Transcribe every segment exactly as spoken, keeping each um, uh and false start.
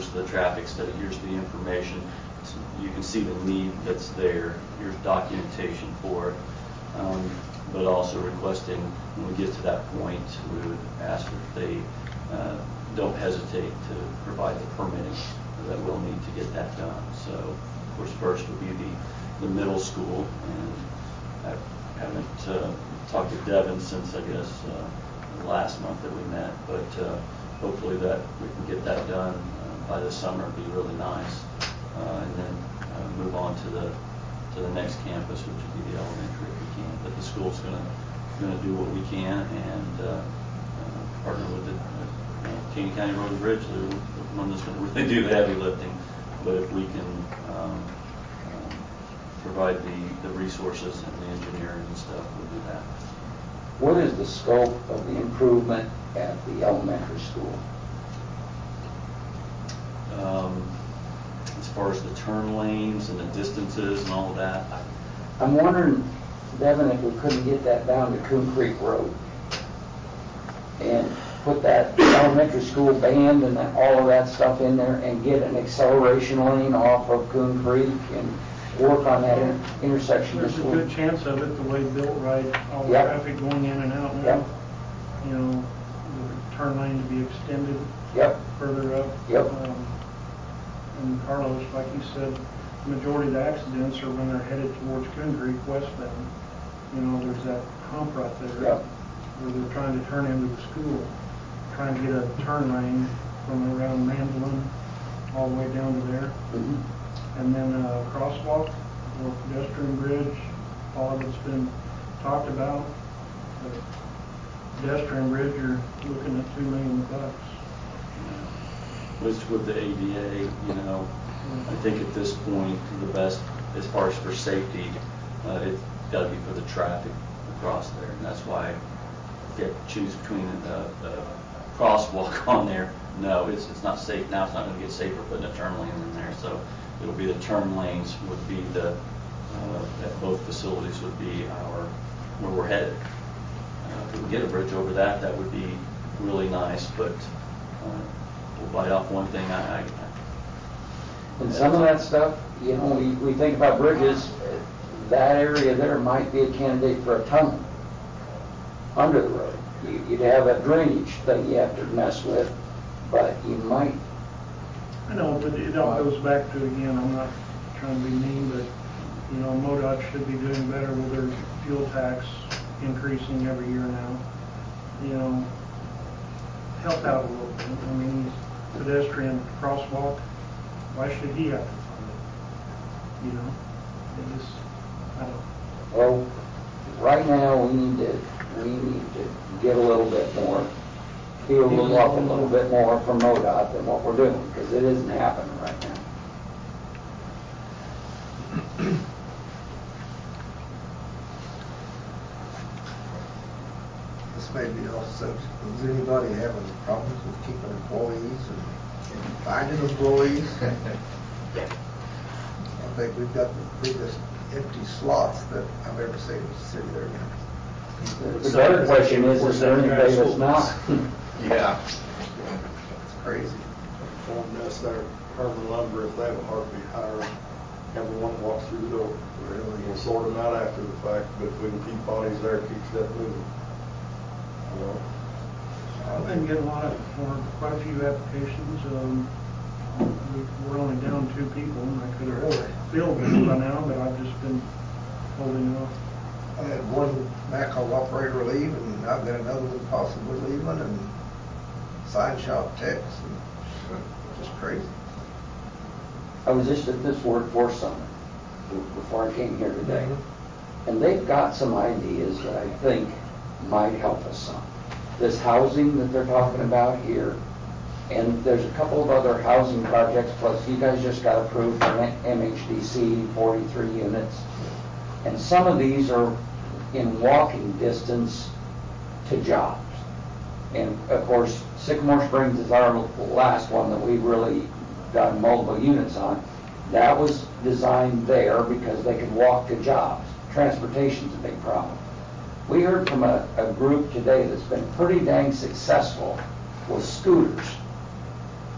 here's the traffic study, here's the information. So you can see the need that's there. Here's documentation for it. Um, but also requesting, when we get to that point, we would ask that they uh, don't hesitate to provide the permitting that we'll need to get that done. So, of course, first would be the, the middle school, and I haven't uh, talked to Devin since, I guess, uh, last month that we met, but uh, hopefully that we can get that done uh, by the summer. It'd be really nice. Uh, and then uh, move on to the to the next campus, which would be the elementary if we can. But the school's going to going to do what we can and uh, uh, partner with the uh, Caney County Road and Bridge. They're the one that's going to really do the heavy lifting. But if we can um, um, provide the the resources and the engineering and stuff, we'll do that. What is the scope of the improvement at the elementary school? Um, as far as the turn lanes and the distances and all of that, I'm wondering, Devin, if we couldn't get that down to Coon Creek Road and put that elementary school band and that, all of that stuff in there and get an acceleration lane off of Coon Creek and work on that inter intersection. There's a good chance of it, the way built right, all the yep. traffic going in and out now. Yep. You know, the turn lane to be extended yep. further up. Yep. Um, and Carlos, like you said, the majority of the accidents are when they're headed towards Coon Creek westbound. You know, there's that hump right there yep. where they're trying to turn into the school, trying to get a turn lane from around Mandolin all the way down to there. Mm-hmm. And then a crosswalk or pedestrian bridge, all of it's been talked about. The pedestrian bridge, you're looking at two million bucks. With, with the A D A, you know, I think at this point, the best, as far as for safety, uh, it's got to be for the traffic across there. And that's why you have to choose between a, a crosswalk on there. No, it's, it's not safe now. It's not going to get safer putting a turn lane in there. So it'll be the turn lanes would be the, uh, at both facilities would be our, where we're headed. Uh, if we can get a bridge over that, that would be really nice, but uh, we'll bite off one thing. I, I, I and some of that stuff, you know, we, we think about bridges, that area there might be a candidate for a tunnel under the road. You, you'd have a drainage thing you have to mess with, but you might. I know, but it all goes back to, again, I'm not trying to be mean, but, you know, MoDOT should be doing better with their fuel tax increasing every year now. You know, help out a little bit. I mean, pedestrian crosswalk, why should he have to fund it? You know, it just, I don't know. Well, right now we need to, we need to get a little bit more, feel a little up a little bit more from MoDOT than what we're doing, because it isn't happening right now. This may be off subject. Is anybody having problems with keeping employees and, and finding employees? I think we've got the biggest empty slots that I've ever seen in the city there now. The better question is, is there anybody that's not? Yeah. It's crazy. Informed us there, Herman Lumber, if they have a heartbeat, hire everyone that walks through the door. Really? We'll sort them out after the fact, but if we can keep bodies there, it keeps that moving. You know? I've been getting a lot of, or quite a few applications. Um, we, we're only down two people, and I could have filled them by now, but I've just been holding off. I had one backhoe operator leave, and I've got another one possibly leaving, and sign shop techs, and just crazy. I was just at this workforce summit before I came here today, mm-hmm. and they've got some ideas that I think might help us some. This housing that they're talking about here, and there's a couple of other housing projects, plus you guys just got approved for M H D C, forty-three units, and some of these are in walking distance to jobs. And of course, Sycamore Springs is our last one that we really got multiple units on. That was designed there because they could walk to jobs. Transportation's a big problem. We heard from a, a group today that's been pretty dang successful with scooters.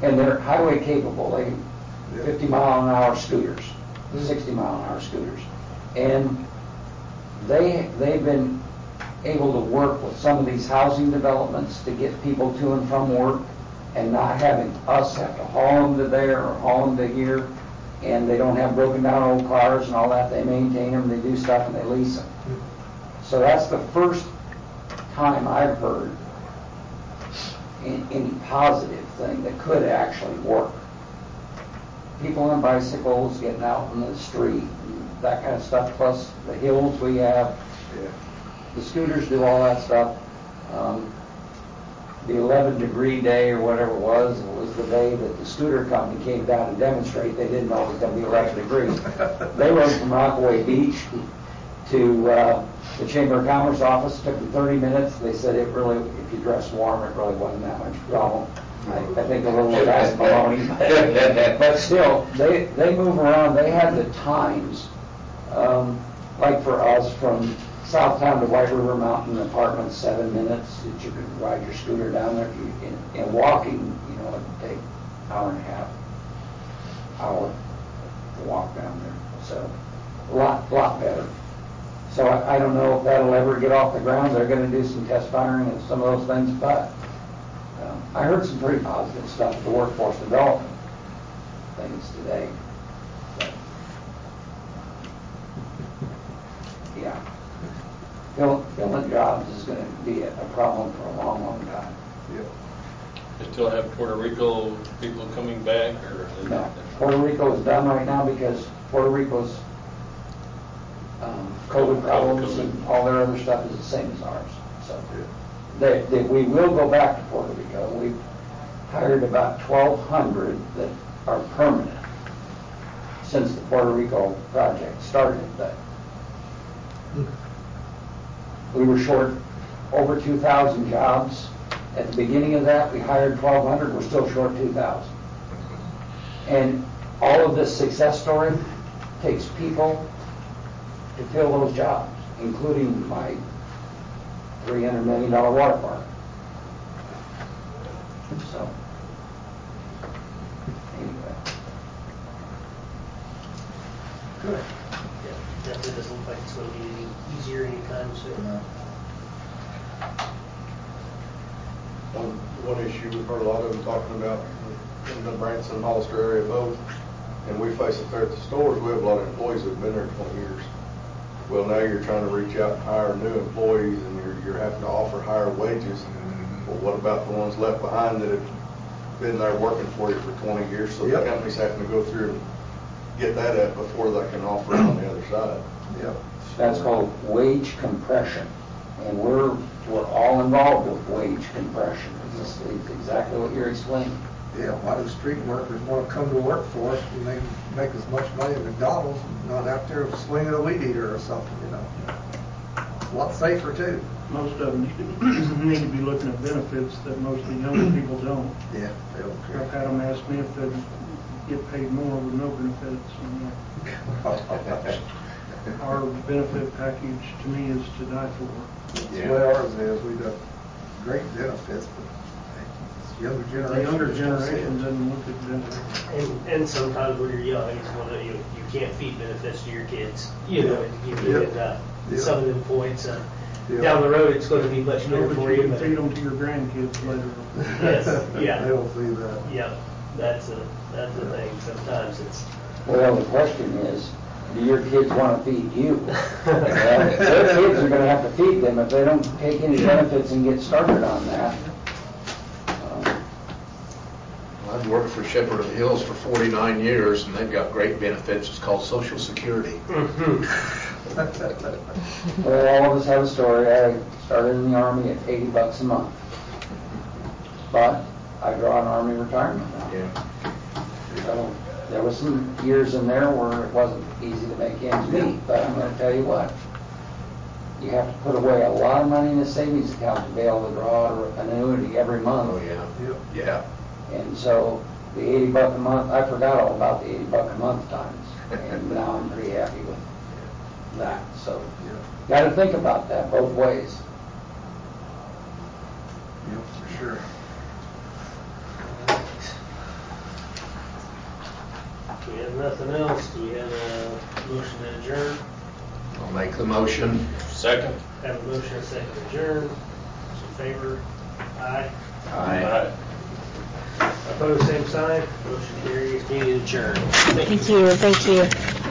And they're highway capable, they, fifty mile an hour scooters, sixty mile an hour scooters. And they, they've been able to work with some of these housing developments to get people to and from work and not having us have to haul them to there or haul them to here. And they don't have broken down old cars and all that. They maintain them, they do stuff, and they lease them. So that's the first time I've heard in, any positive thing that could actually work. People on bicycles getting out in the street, and that kind of stuff, plus the hills we have. Yeah. The scooters do all that stuff. Um, the eleven degree day or whatever it was, it was the day that the scooter company came down and demonstrate. They didn't know it was going to be eleven degrees. They rode from Rockaway Beach to uh, the Chamber of Commerce office. It took them thirty minutes. They said it really, if you dressed warm, it really wasn't that much problem. I, I think a little of that's baloney, but, but still, they, they move around. They had the times, um, like for us, from Southtown to White River Mountain Apartments, seven minutes that you could ride your scooter down there. If you, and, and walking, you know, it'd take an hour and a half, hour to walk down there. So, a lot, lot better. So I, I don't know if that'll ever get off the ground. They're going to do some test firing and some of those things, but um, I heard some pretty positive stuff at the workforce development things today. But, yeah. Fill, filling jobs is going to be a, a problem for a long, long time. Yep. They still have Puerto Rico people coming back, or? No, Puerto Rico is done right now because Puerto Rico's um, COVID problems and all their other stuff is the same as ours. So they, they, we will go back to Puerto Rico. We've hired about twelve hundred that are permanent since the Puerto Rico project started. But we were short over two thousand jobs. At the beginning of that, we hired twelve hundred. We're still short two thousand. And all of this success story takes people to fill those jobs, including my three hundred million dollar water park. So, anyway. Good. Yeah, definitely doesn't look like it's going to be any easier anytime soon. No. One, one issue we've heard a lot of them talking about in the Branson, Hollister area both, and we face it there at the stores. We have a lot of employees that have been there twenty years. Well, now you're trying to reach out and hire new employees, and you're, you're having to offer higher wages. Mm-hmm. Well, what about the ones left behind that have been there working for you for twenty years? So Yep. the company's having to go through and get that up before they can offer it on the other side. Yep. That's called wage compression. And we're, we're all involved with wage compression. It's, it's exactly what you're explaining. Yeah, why do street workers want to come to work for us when they make as much money at McDonald's and not out there swinging a weed eater or something, you know? A lot safer too. Most of them need to be looking at benefits that most of the younger people don't. Yeah, they don't I've care. had them ask me if they'd get paid more with no benefits. And uh, our benefit package to me is to die for. That's the way ours is. We got great benefits, but it's younger The generation. younger just don't see it. generation doesn't look at benefits. And, and sometimes when you're young, it's one that you, you can't feed benefits to your kids, you know, and you Yeah. get uh, Yeah. some of them points. Uh, Yeah. Down the road, it's going to be much No, better but for you you. can But feed them to your grandkids later. Yes, yeah. They don't see that. Yep, that's a that's the thing. Sometimes it's Well, the question is, do your kids want to feed you? Well, their kids are going to have to feed them if they don't take any benefits and get started on that. Um, I've worked for Shepherd of the Hills for forty-nine years, and they've got great benefits. It's called Social Security. Well, all of us have a story. I started in the Army at eighty bucks a month. But I draw an Army retirement now. Yeah. So there was some years in there where it wasn't easy to make ends meet, but I'm going to tell you what. You have to put away a lot of money in a savings account to be able to draw an annuity every month. Oh, yeah. Yep. Yeah. And so the eighty buck a month, I forgot all about the eighty buck a month times. And now I'm pretty happy with that. So Yep. got to think about that both ways. Yep, for sure. We have nothing else. Do we have a motion to adjourn? I'll make the motion. Second. Have a motion and a second to adjourn. Those in favor? Aye. Aye. Opposed, same sign. Motion carries. Meeting adjourned. Thank you, thank you.